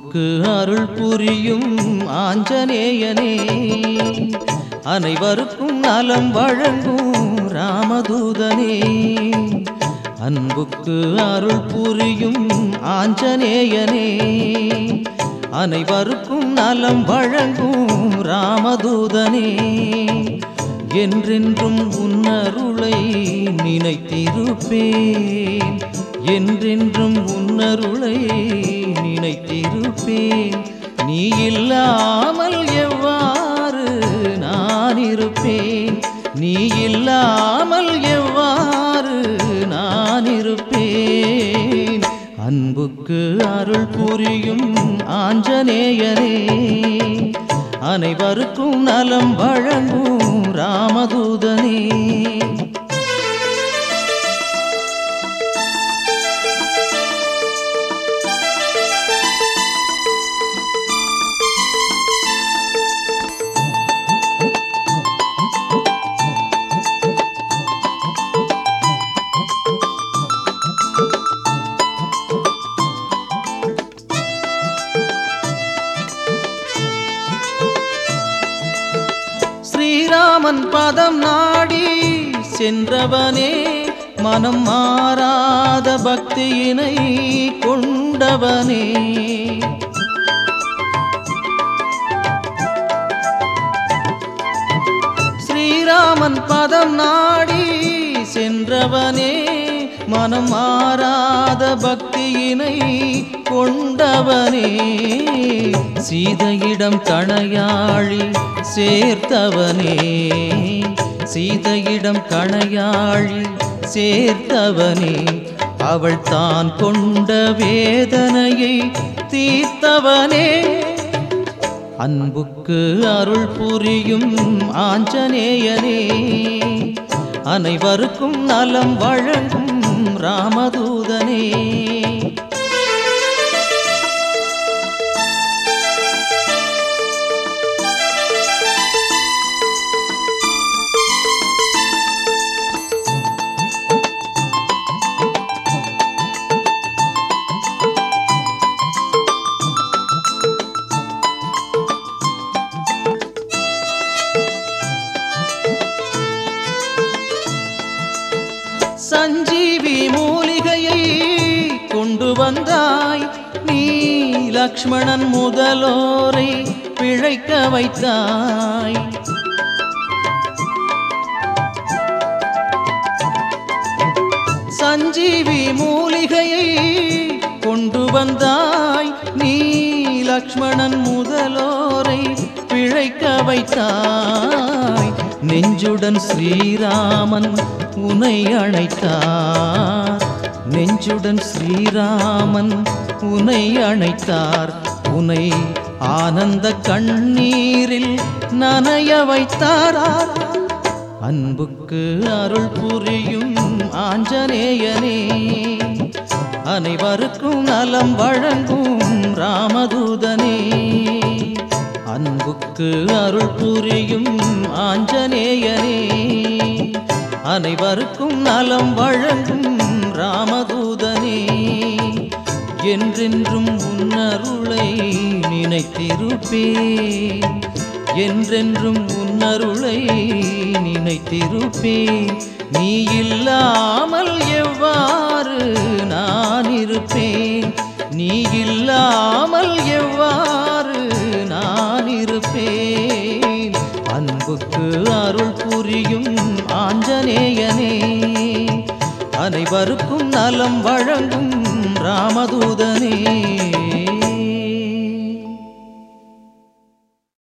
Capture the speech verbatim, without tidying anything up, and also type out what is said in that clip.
அன்புக்கு அருள் புரியும் ஆஞ்சநேயனே, அனைவருக்கும் நலம் வழங்கும் ராமதூதனே. அன்புக்கு அருள் புரியும் ஆஞ்சநேயனே, அனைவருக்கும் நலம் வழங்கும் ராமதூதனே. என்றென்றும் உன்னருளை நினைத்திருப்பேன், என்றென்றும் உன்னருளை நினைத்திருப்பேன். நீ இல்லாமல் எவ்வாறு நான் இருப்பேன், நீ இல்லாமல் எவ்வாறு நான் இருப்பேன். அன்புக்கு அருள் புரியும் ஆஞ்சநேயனே, அனைவருக்கும் நலம் வழங்கும் ராமதூதனே. ஸ்ரீராமன் பதம் நாடி சென்றவனே, மனம் மாறாத பக்தியினை கொண்டவனே. ஸ்ரீராமன் பதம் நாடி சென்றவனே, மனம் மாறாத பக்தியினை கொண்டவனே. சீதையிடம் கணையாழி சேர்த்தவனே, சீதையிடம் கணையாழி சேர்த்தவனே. அவள் தான் கொண்ட வேதனையை தீர்த்தவனே. அன்புக்கு அருள் புரியும் ஆஞ்சநேயனே, அனைவருக்கும் நலம் வழங்கும் ராமதூதனே. சஞ்சீவி மூலிகையை கொண்டு வந்தாய், நீ லக்ஷ்மணன் முதலோரை பிழைக்க வைத்தாய். சஞ்சீவி மூலிகையை கொண்டு வந்தாய், நீ லக்ஷ்மணன் முதலோரை பிழைக்க வைத்தாய். நெஞ்சுடன் ஸ்ரீராமன் உனை அழைத்தார், நெஞ்சுடன் ஸ்ரீராமன் உனை அழைத்தார். உனை ஆனந்த கண்ணீரில் நனைய வைத்தார். அன்புக்கு அருள் புரியும் ஆஞ்சநேயனே, அனைவருக்கும் நலம் வழங்கும் ராமதூதனே. அன்புக்கு அருள் புரியும் ஆஞ்சநேயனே, அனைவருக்கும் நலம் வழங்கும் ராமதூதனே. என்றென்றும் உன்னருளை நினைத்திருப்பேன், என்றென்றும் உன்னருளை நினைத்திருப்பேன். நீ இல்லாமல் எவ்வாறு நான் இருப்பேன், நீ இல்லாமல் எவ்வாறு நான் இருப்பேன். அன்புக்கு அருள் புரியும் ஆஞ்சநேயனே, அனைவருக்கும் நலம் வழங்கும் ராமதூதனே.